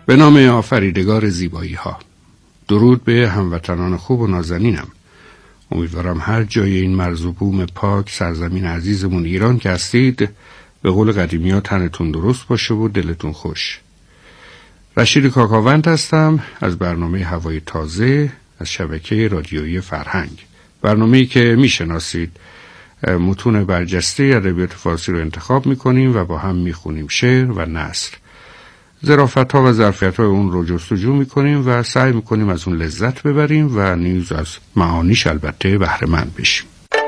به نام آفریدگار زیبایی ها. درود به هموطنان خوب و نازنینم. امیدوارم هر جای این مرز و بوم پاک سرزمین عزیزمون ایران که هستید به قول قدیمی ها تنتون درست باشه و دلتون خوش. رشید کاکاوند هستم از برنامه هوای تازه از شبکه رادیویی فرهنگ. برنامه‌ای که میشناسید متون برجسته ادبیات فارسی رو انتخاب میکنیم و با هم میخونیم شعر و نثر. ظرافت‌ها و ظرفیت‌های اون رو جستجو می‌کنیم و سعی می‌کنیم از اون لذت ببریم و نیز از معانیش البته بهره مند بشیم.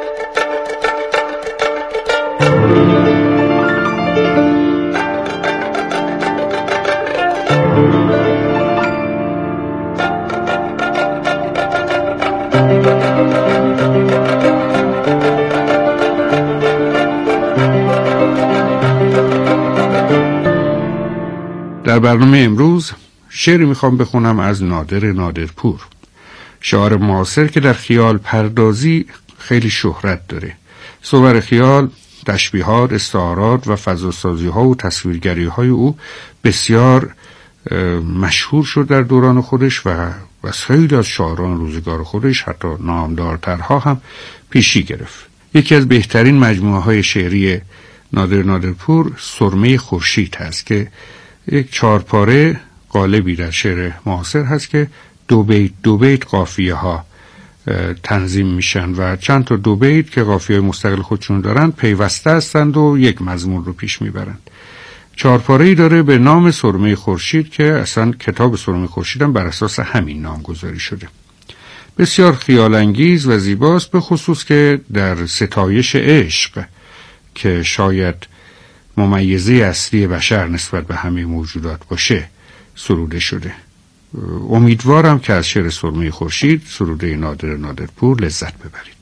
در برنامه امروز شعری میخوام بخونم از نادر نادرپور، شاعر معاصر که در خیال پردازی خیلی شهرت داره. صور خیال، تشبیهات، استعارات و فضاسازی ها و تصویرگری های او بسیار مشهور شد در دوران خودش و خیلی از شاعران روزگار خودش حتی نامدارترها هم پیشی گرفت. یکی از بهترین مجموعه های شعری نادر نادرپور سرمه خورشید هست که یک چهارپاره قالبی در شعر معاصر هست که دو بیت قافیه ها تنظیم میشن و چند تا دو بیت که قافیه مستقل خودشون دارن پیوسته هستند و یک مضمون رو پیش میبرند. چهارپاره‌ای داره به نام سرمه خورشید که اصلا کتاب سرمه خورشید هم بر اساس همین نام گذاری شده. بسیار خیال انگیز و زیباست، به خصوص که در ستایش عشق که شاید ممیزه اصلی بشر نسبت به همه موجودات باشه سروده شده. امیدوارم که از شعر سرمه خورشید سروده نادر نادرپور لذت ببرید.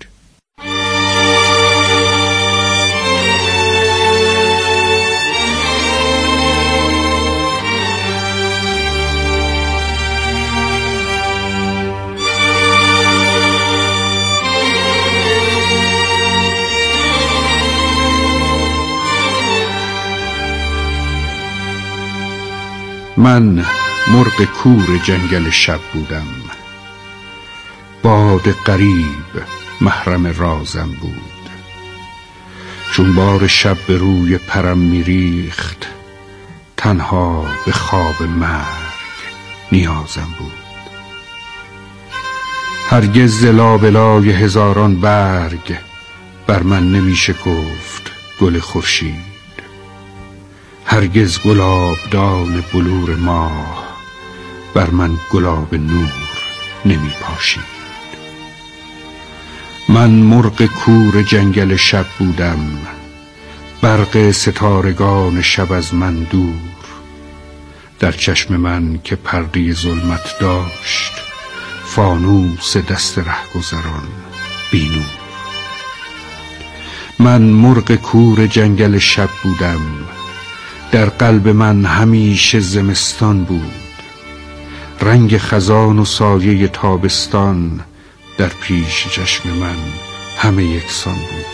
من مرغ کور جنگل شب بودم، باد غریب محرم رازم بود. چون بار شب به روی پرم میریخت، تنها به خواب مرگ نیازم بود. هرگز ز لابلای هزاران برگ بر من نمیشه گفت گل خورشید. هرگز گلابدان بلور ماه بر من گلاب نور نمی پاشید. من مرغ کور جنگل شب بودم، برق ستارگان شب از من دور. در چشم من که پرده ظلمت داشت، فانوس دست رهگذران بی نور. من مرغ کور جنگل شب بودم، در قلب من همیشه زمستان بود. رنگ خزان و سایه تابستان در پیش چشم من همه یکسان بود.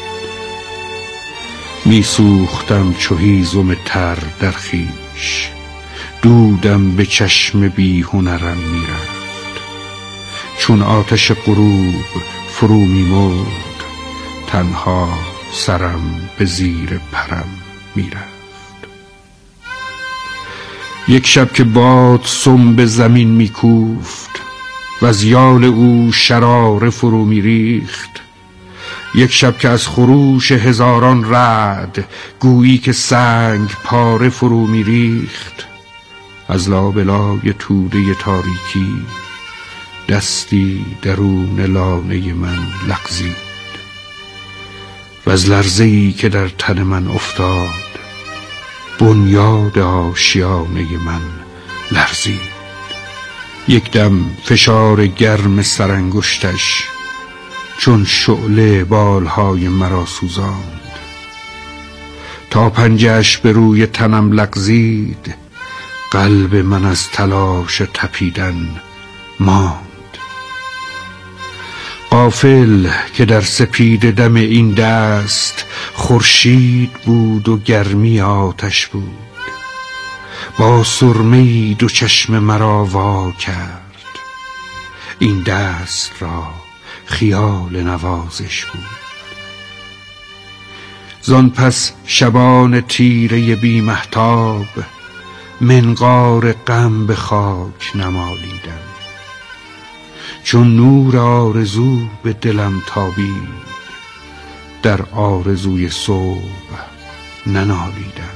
می سوختم چو هیزم تر در خویش، دودم به چشم بی هنرم می رفت. چون آتش غروب فرو می مرد، تنها سرم به زیر پرم می رفت. یک شب که باد سم به زمین میکوفت و از یال او شراره فرو میریخت. یک شب که از خروش هزاران رعد گویی که سنگ پاره فرو میریخت. از لابلای توده تاریکی دستی درون لانه من لغزید و از لرزه‌ای که در تن من افتاد بنیاد آشیانه من لرزید. یک دم فشار گرم سرانگشتش چون شعله بالهای مرا سوزاند. تا پنجه‌اش به روی تنم لغزید، قلب من از تلاش تپیدن ماند. غافل که در سپید دم این دست خورشید بود و گرمی آتش بود. با سرمه‌ای دو چشم مرا وا کرد، این دست را خیال نوازش بود. زان پس شبان تیره بی مهتاب، منقار غم به خاک نمالیدم. چون نور آرزو به دلم تابید، در آرزوی صبح ننالیدم.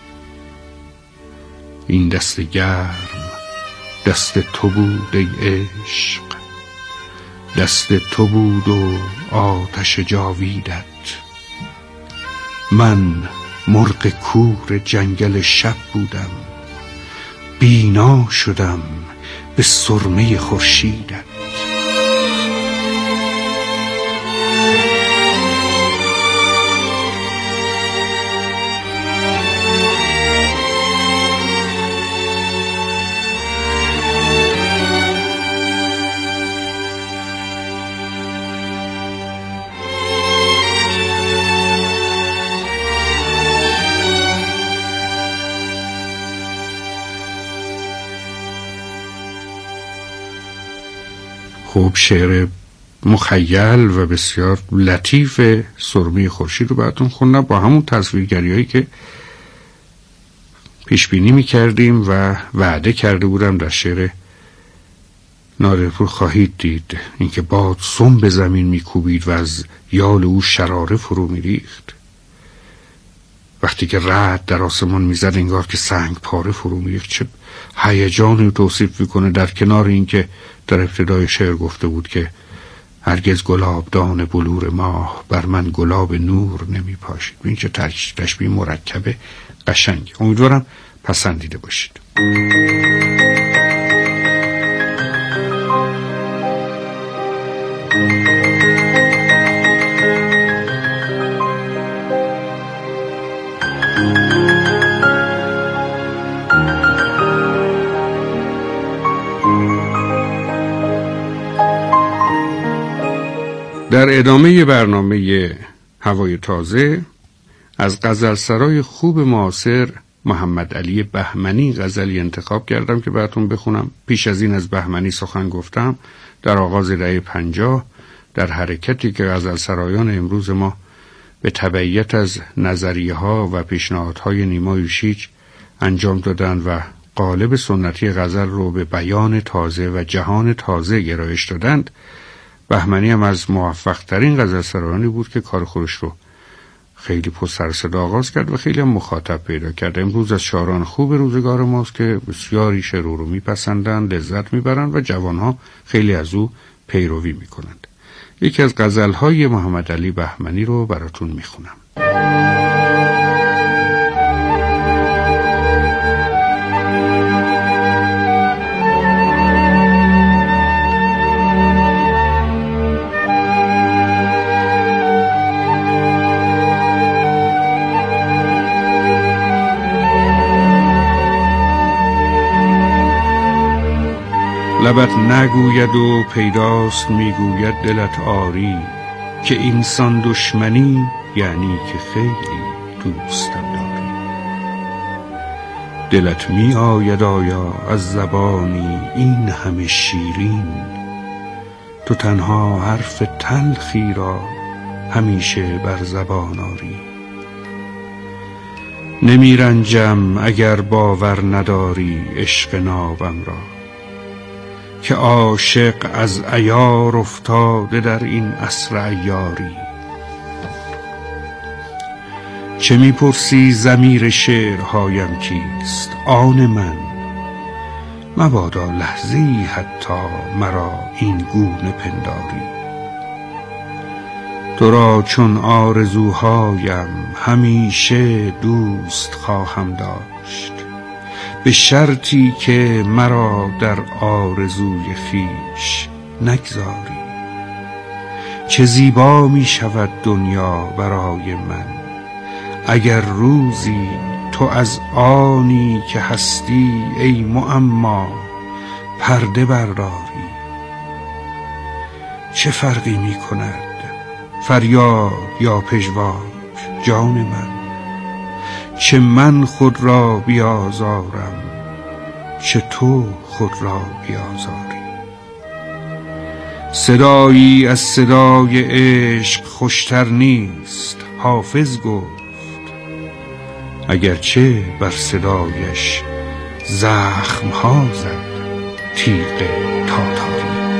این دست گرم دست تو بود ای عشق، دست تو بود و آتش جاویدت. من مرغ کور جنگل شب بودم، بینا شدم به سرمه خورشیدت. خب شعر مخیل و بسیار لطیف سرمه خورشید رو براتون خوندم با همون تصویرگری‌هایی که پیش بینی می‌کردیم و وعده کرده بودم در شعر نادرپور خواهید دید. اینکه باد سم به زمین می‌کوبید و از یال او شراره فرو می‌ریخت. وقتی که رعد در آسمان می‌زد انگار که سنگ پاره فرو می‌ریخت. چه هیجانی توصیف می‌کنه، در کنار اینکه در ابتدای شعر گفته بود که هرگز گلابدان بلور ماه بر من گلاب نور نمی پاشید. این چه تشبیه مرکب قشنگ. امیدوارم پسندیده باشید. در ادامه برنامه هوای تازه از غزلسرای خوب معاصر محمد علی بهمنی غزلی انتخاب کردم که براتون بخونم. پیش از این از بهمنی سخن گفتم در آغاز دهه 50 در حرکتی که غزلسرایان امروز ما به تبعیت از نظریه‌ها و پیشنهادهای نیما یوشیج انجام دادن و قالب سنتی غزل رو به بیان تازه و جهان تازه گرایش دادند. بهمنی هم از موفق ترین غزلسرایانی بود که کار خودش رو خیلی پرسر صدا آغاز کرد و خیلی هم مخاطب پیدا کرد. امروز از شاعران خوب روزگار ماست که بسیاری شعر رو میپسندند، لذت میبرند و جوانها خیلی از او پیروی میکنند. یکی از غزلهای محمد علی بهمنی رو براتون میخونم. لبت نگوید و پیداست میگوید دلت آری، که اینسان دشمنی یعنی که خیلی دوستم داری. دلت می آید آیا از زبانی این همه شیرین، تو تنها حرف تلخی را همیشه بر زبان آری. نمی رنجم اگر باور نداری عشق نابم را، که عاشق از عیار افتاده در این عصر عیاری. چه میپرسی ضمیر شعرهایم کیست آن من، مبادا لحظه‌ای حتی مرا این گونه پنداری. تو را چون آرزوهایم همیشه دوست خواهم داشت، به شرطی که مرا در آرزوی خویش نگذاری. چه زیبا می شود دنیا برای من، اگر روزی تو از آنی که هستی ای معما پرده برداری. چه فرقی می کند فریاد یا پژواک جان من، چه من خود را بیازارم چه تو خود را بیازاری. صدایی از صدای عشق خوشتر نیست، حافظ گفت، اگرچه بر صدایش زخم‌ها زد تیغ تاتاری.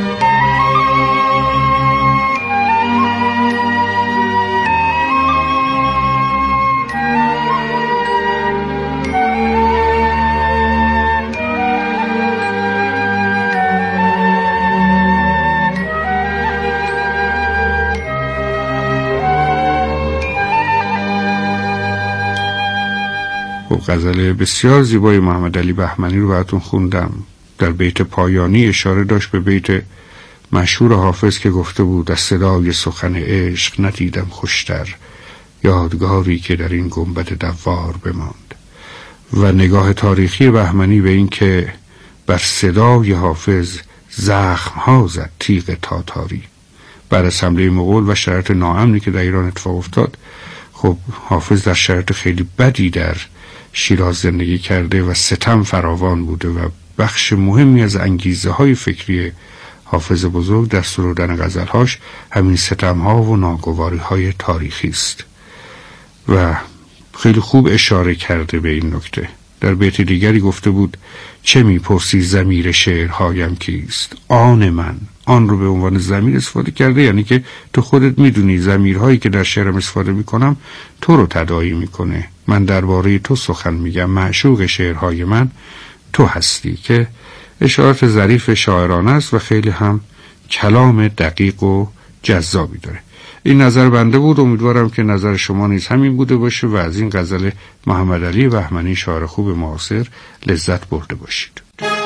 غزل بسیار زیبای محمد علی بهمنی رو براتون خوندم. در بیت پایانی اشاره داشت به بیت مشهور حافظ که گفته بود از صدای سخن عشق ندیدم خوشتر، یادگاری که در این گنبد دوار بماند. و نگاه تاریخی بهمنی به این که بر صدای حافظ زخم‌ها زد تیغ تاتاری. بعد از حمله مغول و شرایط ناامنی که در ایران اتفاق افتاد، خب حافظ در شرایط خیلی بدی در شیراز زندگی کرده و ستم فراوان بوده و بخش مهمی از انگیزه های فکری حافظ بزرگ در سرودن غزلهاش همین ستم ها و ناگواری های تاریخی است. و خیلی خوب اشاره کرده به این نکته. در بیت دیگری گفته بود چه میپرسی ضمیر شعرهایم کیست؟ آن من. آن رو به عنوان ضمیر استفاده کرده، یعنی که تو خودت میدونی ضمیرهایی که در شعرم استفاده میکنم تو رو تداعی میکنه. من درباره تو سخن میگم، معشوق شعرهای من تو هستی، که اشارات ظریف شاعرانه است و خیلی هم کلام دقیق و جذابی داره. این نظر بنده بود، امیدوارم که نظر شما نیز همین بوده باشه و از این غزل محمد علی بهمنی شاعر خوب معاصر لذت برده باشید.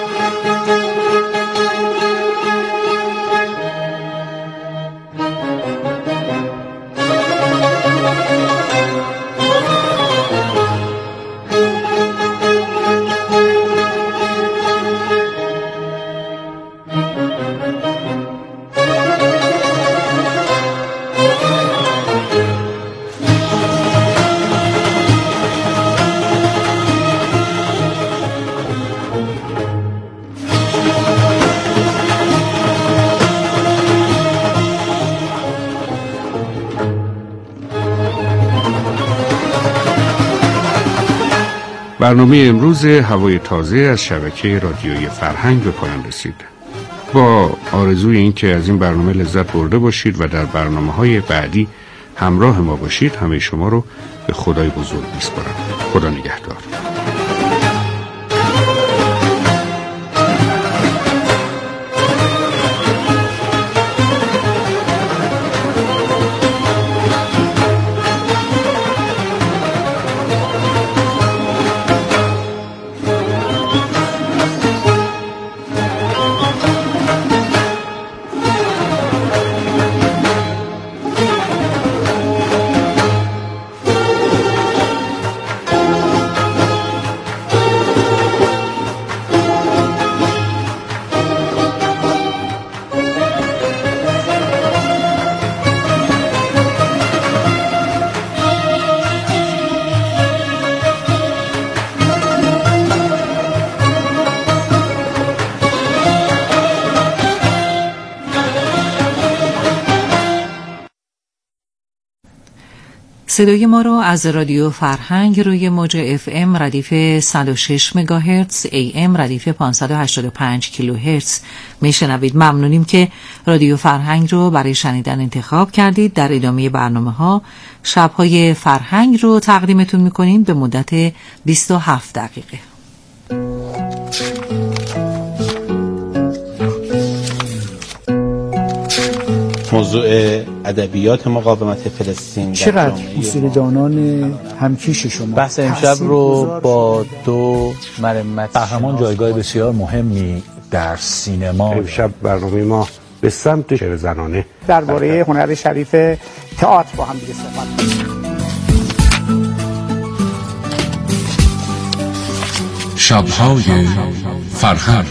برنامه امروز هوای تازه از شبکه رادیویی فرهنگ به پایان رسید. با آرزوی این که از این برنامه لذت برده باشید و در برنامه‌های بعدی همراه ما باشید، همه شما رو به خدای بزرگ میسپارم. خدا نگهدار. صدای ما را از رادیو فرهنگ روی موج FM ردیف 106 مگاهرتز، AM ردیف 585 کیلوهرتز میشنوید. ممنونیم که رادیو فرهنگ رو برای شنیدن انتخاب کردید. در ادامه برنامه‌ها شب‌های فرهنگ رو تقدیمتون می‌کنیم به مدت 27 دقیقه. موضوع ادبیات مقاومت فلسطین چقدر اصولدانان همکیش شما بحث امشب رو با دو مرمت قهرمان جایگاه بسیار مهمی در سینما. امشب برنامه ما به سمت شعر زنانه درباره هنر شریف تئاتر با هم دیگه صحبت کنیم. شب‌های فرهنگ.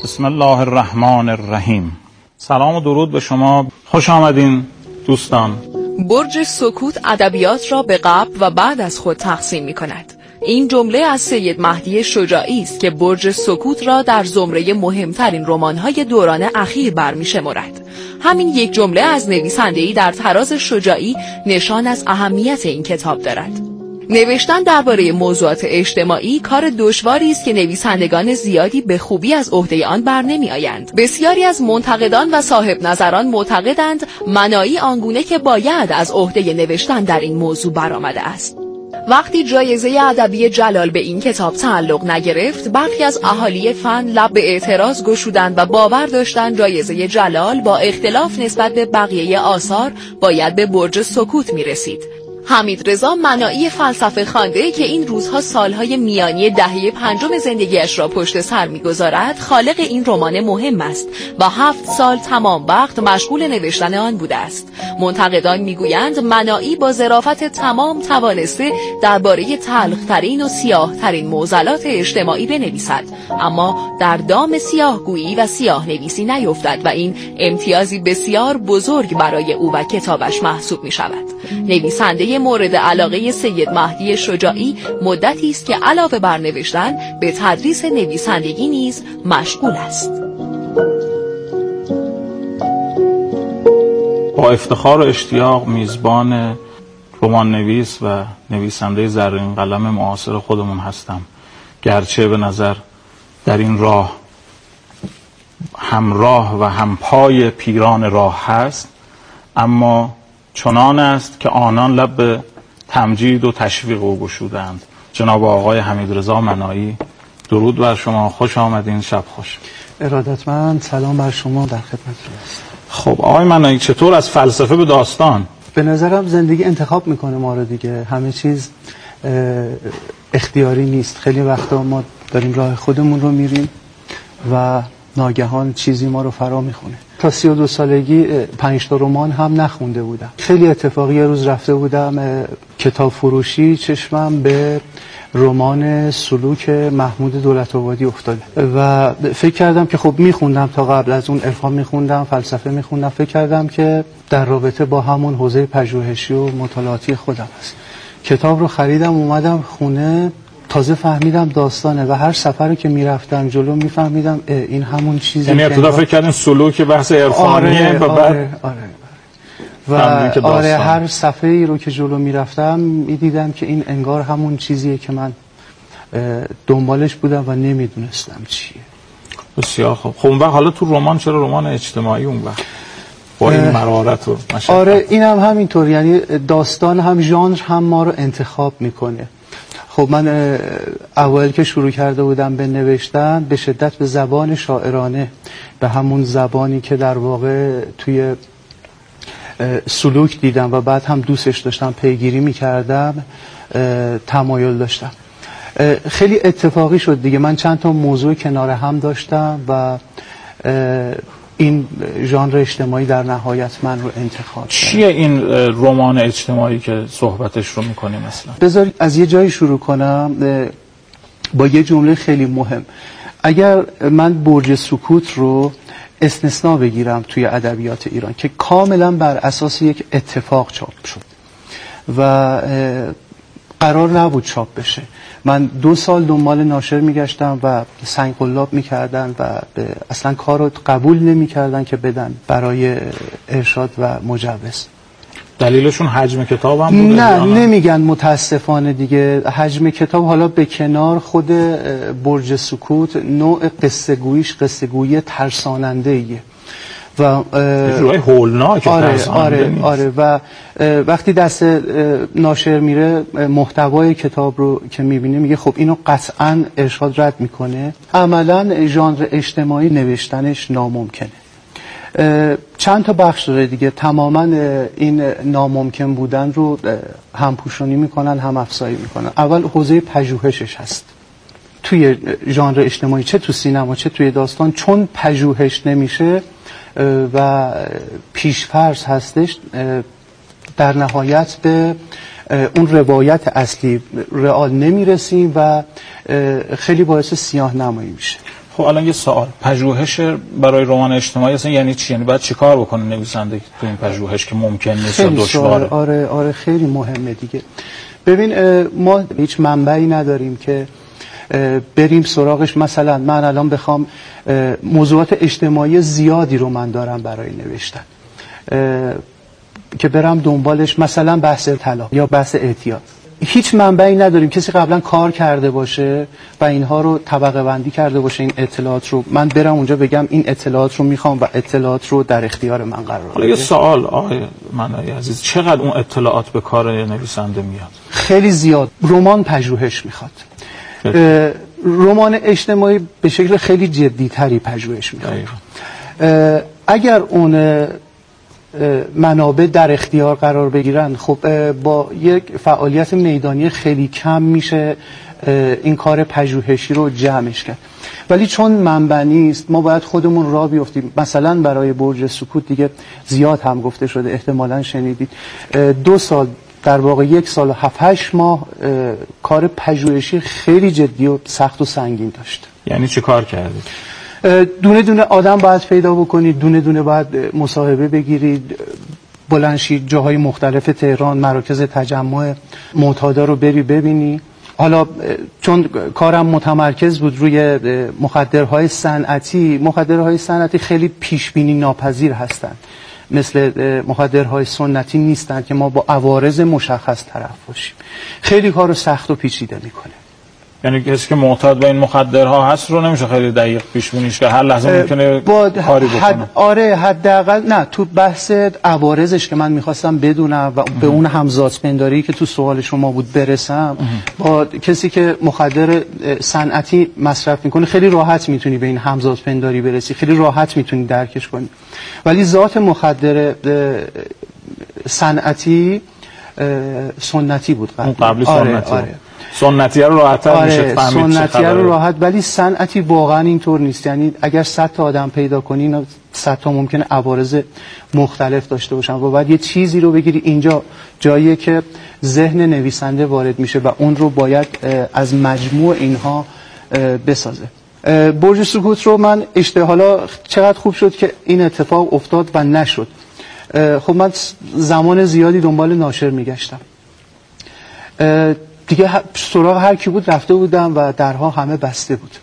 بسم الله الرحمن الرحیم. سلام و درود به شما، خوش آمدین دوستان. برج سکوت ادبیات را به قبل و بعد از خود تقسیم می کند. این جمله از سید مهدی شجاعی است که برج سکوت را در زمره مهمترین رمان‌های دوران اخیر برمی‌شمارد. همین یک جمله از نویسنده‌ای در طراز شجاعی نشان از اهمیت این کتاب دارد. نوشتن درباره موضوعات اجتماعی کار دشواری است که نویسندگان زیادی به خوبی از عهده آن برنمی‌آیند. بسیاری از منتقدان و صاحب نظران معتقدند منایی آنگونه که باید از عهده نوشتن در این موضوع برآمده است. وقتی جایزه ادبی جلال به این کتاب تعلق نگرفت، برخی از اهالی فن لب به اعتراض گشودند و باور داشتند جایزه جلال با اختلاف نسبت به بقیه آثار باید به برج سکوت می‌رسید. حمیدرضا منایی فلسفه خوانده که این روزها سالهای میانی دهه پنجم زندگیش را پشت سر می‌گذارد، خالق این رمان مهم است و 7 سال تمام وقت مشغول نوشتن آن بوده است. منتقدان میگویند منایی با ظرافت تمام توانسته درباره تلخ‌ترین و سیاه‌ترین معضلات اجتماعی بنویسد، اما در دام سیاه‌گویی و سیاه‌نویسی نیفتد و این امتیازی بسیار بزرگ برای او و کتابش محسوب می‌شود. نویسنده مورد علاقه سید مهدی شجاعی مدتی است که علاوه بر نوشتن به تدریس نویسندگی نیز مشغول است. با افتخار و اشتیاق میزبان رمان نویس و نویسنده زرین قلم معاصر خودمون هستم. گرچه به نظر در این راه همراه و همپای پیران راه هست، اما چنان است که آنان لب به تمجید و تشویق او گشودند. جناب آقای حمیدرضا منایی، درود بر شما، خوش آمدین، شب خوش. ارادتمند، سلام بر شما، در خدمتتون هستم. خب آقای منایی، چطور از فلسفه به داستان؟ به نظرم زندگی انتخاب میکنه ما رو دیگه، همه چیز اختیاری نیست. خیلی وقتا ما داریم راه خودمون رو میریم و ناگهان چیزی ما رو فرا میخونه. تا 32 سالگی 5 تا رمان هم نخونده بودم. خیلی اتفاقی روز رفته بودم کتاب فروشی، چشمم به رمان سلوک محمود دولت‌آبادی افتاد و فکر کردم که خب میخوندم، تا قبل از اون عرفان میخوندم، فلسفه میخوندم، فکر کردم که در رابطه با همون حوزه پژوهشی و مطالعاتی خودم هست. کتاب رو خریدم، اومدم خونه، تازه فهمیدم داستانه و هر سفری که میرفتم جلو میفهمیدم این همون چیزی. یعنی ابتدا فکر کردین سلوک بحث عرفانیه و بعد آره هر صفحه‌ای رو که جلو میرفتم میدیدم که این انگار همون چیزیه که من دنبالش بودم و نمیدونستم چیه. بسیار خوب. خب اون وقت حالا تو رمان چرا رمان اجتماعی اون وقت با این مرارت و مشقت؟ آره این هم همینطور، یعنی داستان هم ژانر هم ما رو انتخاب میکنه. خب من اول که شروع کرده بودم به نوشتن به شدت به زبان شاعرانه، به همون زبانی که در واقع توی سلوک دیدم و بعد هم دوستش داشتم، پیگیری میکردم، تمایل داشتم. خیلی اتفاقی شد دیگه، من چند تا موضوع کنار هم داشتم و این ژانر اجتماعی در نهایت من رو انتخاب کرد. چیه این رمان اجتماعی که صحبتش رو میکنیم مثلا؟ بذارید از یه جایی شروع کنم با یه جمله خیلی مهم. اگر من برج سکوت رو استثناء بگیرم توی ادبیات ایران که کاملا بر اساس یک اتفاق چاپ شد و قرار نبود چاپ بشه، من 2 سال دنبال ناشر میگشتم و سنگ قلاب میکردن و اصلا کار رو قبول نمیکردن که بدن برای ارشاد و مجوز. دلیلشون حجم کتاب هم بوده؟ نه نمیگن متاسفانه دیگه. حجم کتاب حالا به کنار، خود برج سکوت نوع قصه گوییش قصه گویی ترساننده ایه و جوری هولناک. آره و وقتی دست ناشر میره محتوای کتاب رو که میبینه میگه خب اینو قطعا ارشاد رد میکنه. عملا ژانر اجتماعی نوشتنش ناممکنه. چند تا بخش داره دیگه، تماما این ناممکن بودن رو هم پوشانی میکنن هم افزایی میکنن. اول حوزه پژوهشش هست توی ژانر اجتماعی، چه تو سینما چه توی داستان، چون پژوهش نمیشه و پیشفرض هستش، در نهایت به اون روایت اصلی رئال نمیرسیم و خیلی باعث سیاه نمایی میشه. خب الان یه سوال، پژوهش برای رمان اجتماعی اصلا یعنی چی؟ یعنی باید چیکار بکنه نویسنده تو این پژوهش که ممکن نیست یا دشواره؟ آره خیلی مهمه دیگه. ببین ما هیچ منبعی نداریم که بریم سراغش. مثلا من الان بخوام موضوعات اجتماعی زیادی رو من دارم برای نوشتن که برم دنبالش، مثلا بحث طلاق یا بحث اعتیاد، هیچ منبعی نداریم کسی قبلا کار کرده باشه و اینها رو طبقه بندی کرده باشه، این اطلاعات رو من برم اونجا بگم این اطلاعات رو میخوام و اطلاعات رو در اختیار من قرار بدم. یه سوال آقای منایی عزیز، چقدر اون اطلاعات به کار نویسنده میاد؟ خیلی زیاد. رمان پژوهش میخواد، رمان اجتماعی به شکل خیلی جدی‌تری پژوهش میخواد. اگر اون منابع در اختیار قرار بگیرن، خب با یک فعالیت میدانی خیلی کم میشه این کار پژوهشی رو جمعش کرد. ولی چون منبع نیست ما باید خودمون راه بیفتیم. مثلا برای برج سکوت دیگه زیاد هم گفته شده، احتمالاً شنیدید 2 سال، در واقع 1 سال و 7-8 ماه کار پژوهشی خیلی جدی و سخت و سنگین داشت. یعنی چه کار کردید؟ دونه دونه آدم باید پیدا بکنید، دونه دونه باید مصاحبه بگیرید، بلندشید جاهای مختلف تهران، مراکز تجمع معتادا رو بری ببینی. حالا چون کارم متمرکز بود روی مخدرهای صنعتی خیلی پیشبینی ناپذیر هستند، مثل مخدرهای سنتی نیستن که ما با عوارض مشخص طرف باشیم. خیلی کارو سخت و پیچیده میکنه. یعنی کسی که معتاد به این مخدرها هست رو نمیشه خیلی دقیق پیش بینیش که هر لحظه ممکنه کاری بکنه. آره حداقل نه تو بحث عوارضش که من میخواستم بدونم و به اون همزادپنداری که تو سوال شما بود برسم، با کسی که مخدر صنعتی مصرف میکنه خیلی راحت میتونی به این همزادپنداری برسی، خیلی راحت میتونی درکش کنی. ولی ذات مخدر صنعتی سنتی بود قبلی سنتی. آره. سنتی رو راحت‌تر میشه فهمید. سنتی رو راحت، ولی صنعتی واقعا اینطور نیست. یعنی اگر 100 تا آدم پیدا کنی اینا 100 تا ممکنه عوارض مختلف داشته باشن و بعد یه چیزی رو بگیری. اینجا جاییه که ذهن نویسنده وارد میشه و اون رو باید از مجموع اینها بسازه. برج سکوت رو من حالا چقدر خوب شد که این اتفاق افتاد و نشد. خب من زمان زیادی دنبال ناشر میگشتم دیگه، سراغ هر کی بود رفته بودم و درها همه بسته بود.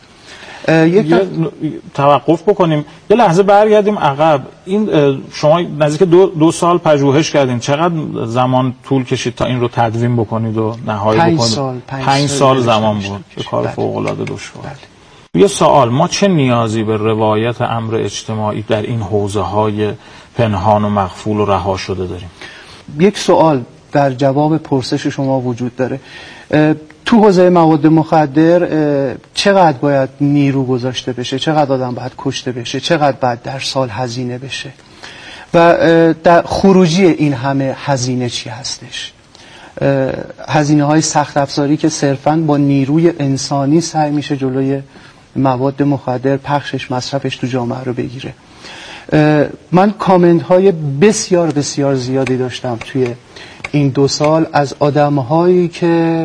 توقف بکنیم یه لحظه برگردیم عقب. این شما نزدیک 2 سال پژوهش کردین، چقدر زمان طول کشید تا این رو تدوین بکنید و نهایی بکنید؟ 5 سال زمان بود که کار فوق‌العاده دشوار. یه سوال، ما چه نیازی به روایت امر اجتماعی در این حوزه‌های پنهان و مخفول و رها شده داریم؟ یک سوال در جواب پرسش شما وجود داره. تو حوزه مواد مخدر چقدر باید نیرو گذاشته بشه، چقدر آدم باید کشته بشه، چقدر باید در سال هزینه بشه و در خروجی این همه هزینه چی هستش؟ هزینه های سخت افزاری که صرفاً با نیروی انسانی سعی میشه جلوی مواد مخدر پخشش مصرفش تو جامعه رو بگیره. من کامنت های بسیار بسیار زیادی داشتم توی این 2 سال از آدم هایی که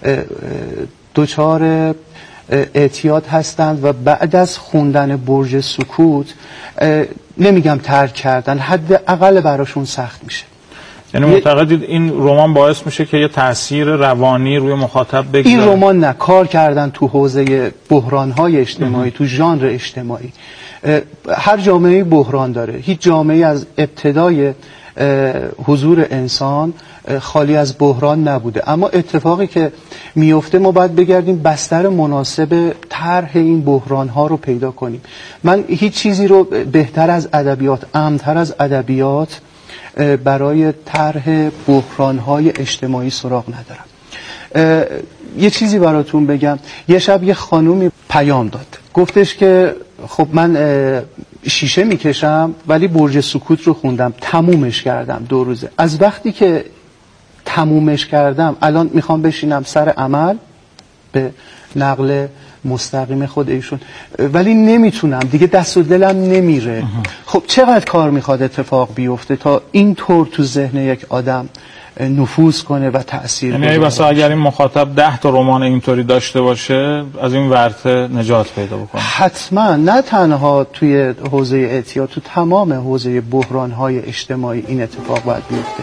دچار اعتیاد هستند و بعد از خوندن برج سکوت نمیگم ترک کردن، حداقل براشون سخت میشه. یعنی معتقدید این رمان باعث میشه که یه تاثیر روانی روی مخاطب بگذاره؟ این رمان نه، کار کردن تو حوزه بحران‌های اجتماعی، تو ژانر اجتماعی. هر جامعه بحران داره، هیچ جامعه از ابتدای حضور انسان خالی از بحران نبوده، اما اتفاقی که میفته ما باید بگردیم بستر مناسب طرح این بحران ها رو پیدا کنیم. من هیچ چیزی رو بهتر از ادبیات، امن‌تر از ادبیات برای طرح بحران های اجتماعی سراغ ندارم. یه چیزی براتون بگم. یه شب یه خانومی پیام داد، گفتش که خب من شیشه میکشم ولی برج سکوت رو خوندم، تمومش کردم 2 روزه. از وقتی که تمومش کردم الان میخوام بشینم سر عمل به نقل مستقیم خود ایشون، ولی نمیتونم دیگه، دست و دلم نمیره. خب چقدر کار میخواد اتفاق بیفته تا این طور تو ذهن یک آدم نفوذ کنه و تأثیر یعنی بذاره. واسه اگر این مخاطب 10 تا رمان اینطوری داشته باشه از این ورطه نجات پیدا بکنه. حتما، نه تنها توی حوزه اعتیاد، تو تمام حوزه بحران‌های اجتماعی این اتفاق باید بیفته.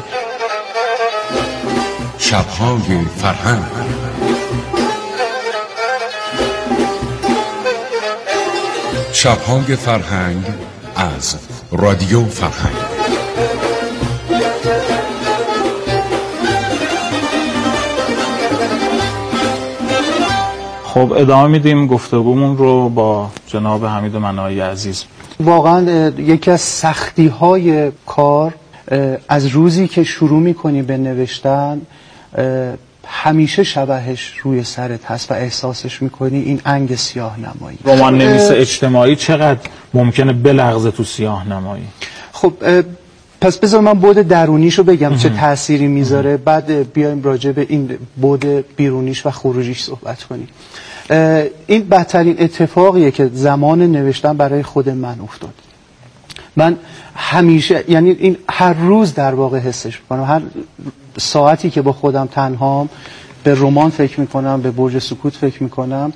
شب‌های فرهنگ. شب‌های فرهنگ از رادیو فرهنگ. خب ادامه میدیم گفتگومون رو با جناب حمید منایی عزیز. واقعا یکی از سختی‌های کار از روزی که شروع می‌کنی به نوشتن همیشه شبهش روی سرت هست و احساسش می‌کنی، این انگ سیاه نمایی. رمان نویس اجتماعی چقدر ممکنه بلغزه تو سیاه نمایی؟ خب پس بذار من بعد درونیشو بگم چه تأثیری میذاره، بعد بیایم راجع به این بعد بیرونیش و خروجیش صحبت کنیم. این بدترین اتفاقیه که زمان نوشتن برای خود من افتاد. من همیشه، یعنی این هر روز در واقع حسش میکنم، هر ساعتی که با خودم تنهام به رمان فکر میکنم، به برج سکوت فکر میکنم،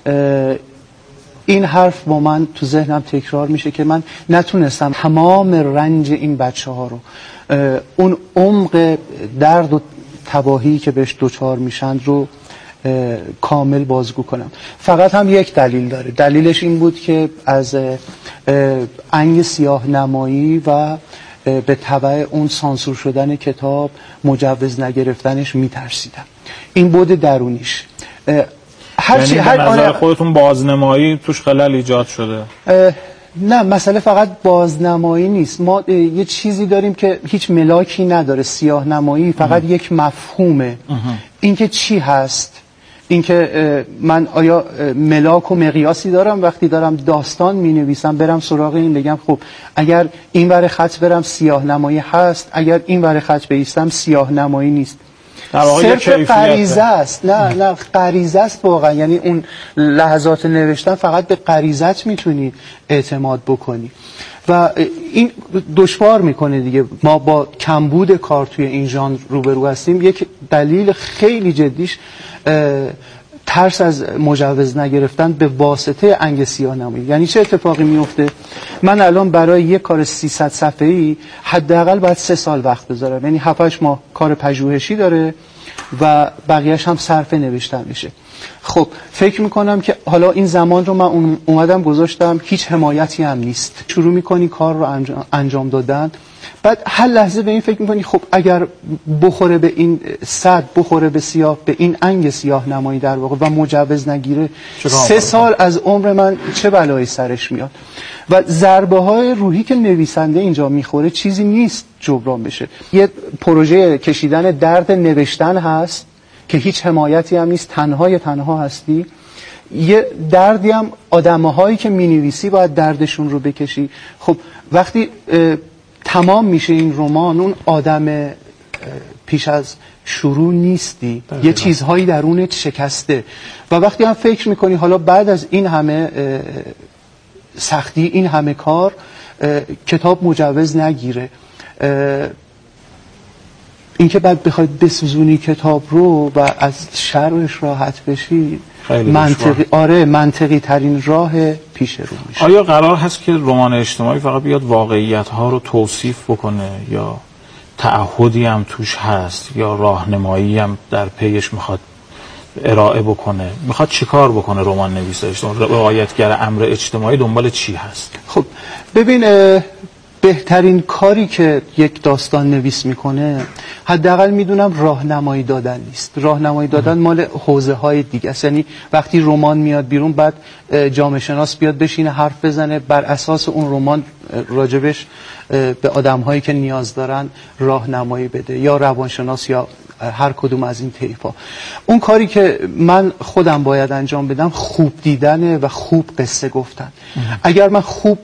این حرف با من تو ذهنم تکرار میشه که من نتونستم تمام رنج این بچه ها رو، اون عمق درد و تباهی که بهش دوچار میشن رو کامل بازگو کنم. فقط هم یک دلیل داره، دلیلش این بود که از انگ سیاه نمایی و به تبع اون سانسور شدن کتاب، مجوز نگرفتنش میترسیدم. این بود درونیش. یعنی به نظر خودتون بازنمایی توش خلل ایجاد شده؟ نه، مسئله فقط بازنمایی نیست. ما یه چیزی داریم که هیچ ملاکی نداره. سیاه نمایی فقط یک مفهومه. اینکه چی هست، اینکه من آیا ملاک و مقیاسی دارم وقتی دارم داستان می نویسم، برم سراغ این بگم خب اگر این ور خط برم سیاه نمایی هست، اگر این ور خط بیستم سیاه نمایی نیست. صرف غریزه است. نه غریزه است واقعا. یعنی اون لحظات نوشتن فقط به غریزت میتونی اعتماد بکنی و این دشوار میکنه دیگه. ما با کمبود کار توی این ژانر روبرو هستیم. یک دلیل خیلی جدیش ترس از مجوز نگرفتن به واسطه انگ سیاه نمایی. یعنی چه اتفاقی میفته؟ من الان برای یک کار 300 صفحه‌ای حداقل باید 3 سال وقت بذارم. یعنی 7-8 ماه کار پژوهشی داره و بقیه‌اش هم صرف نوشتن میشه. خب فکر میکنم که حالا این زمان رو من اومدم گذاشتم، هیچ حمایتی هم نیست. شروع میکنی کار رو انجام دادن، بعد هر لحظه به این فکر میکنی خب اگر بخوره به این صد، بخوره به سیاه، به این انگ سیاه نمایی در واقع و مجوز نگیره، 3 سال از عمر من چه بلایی سرش میاد؟ و ضربه های روحی که نویسنده اینجا میخوره چیزی نیست جبران بشه. یه پروژه کشیدن درد نوشتن هست که هیچ حمایتی هم نیست، تنها هستی. یه دردی هم آدم‌هایی که می‌نویسی باید دردشون رو بکشی. خب وقتی تمام میشه این رمان، اون آدم پیش از شروع نیستی، یه چیزهایی درونت شکسته و وقتی هم فکر میکنی حالا بعد از این همه سختی، این همه کار، کتاب مجوز نگیره، اینکه بعد بخواید بسوزونی کتاب رو و از شرش راحت بشی، منطقی ترین راه پیش رو میشه. آیا قرار هست که رمان اجتماعی فقط بیاد واقعیت ها رو توصیف بکنه یا تعهدی هم توش هست یا راهنمایی هم در پیش میخواد ارائه بکنه؟ میخواد چیکار بکنه رمان نویس اجتماعی؟ رعایتگر امر اجتماعی دنبال چی هست؟ خب ببین، بهترین کاری که یک داستان نویس میکنه، حداقل میدونم راهنمایی دادن نیست. راهنمایی دادن مال حوزه های دیگه است. یعنی وقتی رمان میاد بیرون، بعد جامعه شناس بیاد بشینه حرف بزنه، بر اساس اون رمان راجبش به آدم هایی که نیاز دارن راهنمایی بده، یا روانشناس یا هر کدوم از این طیفا. اون کاری که من خودم باید انجام بدم خوب دیدنه و خوب قصه گفتن. اگر من خوب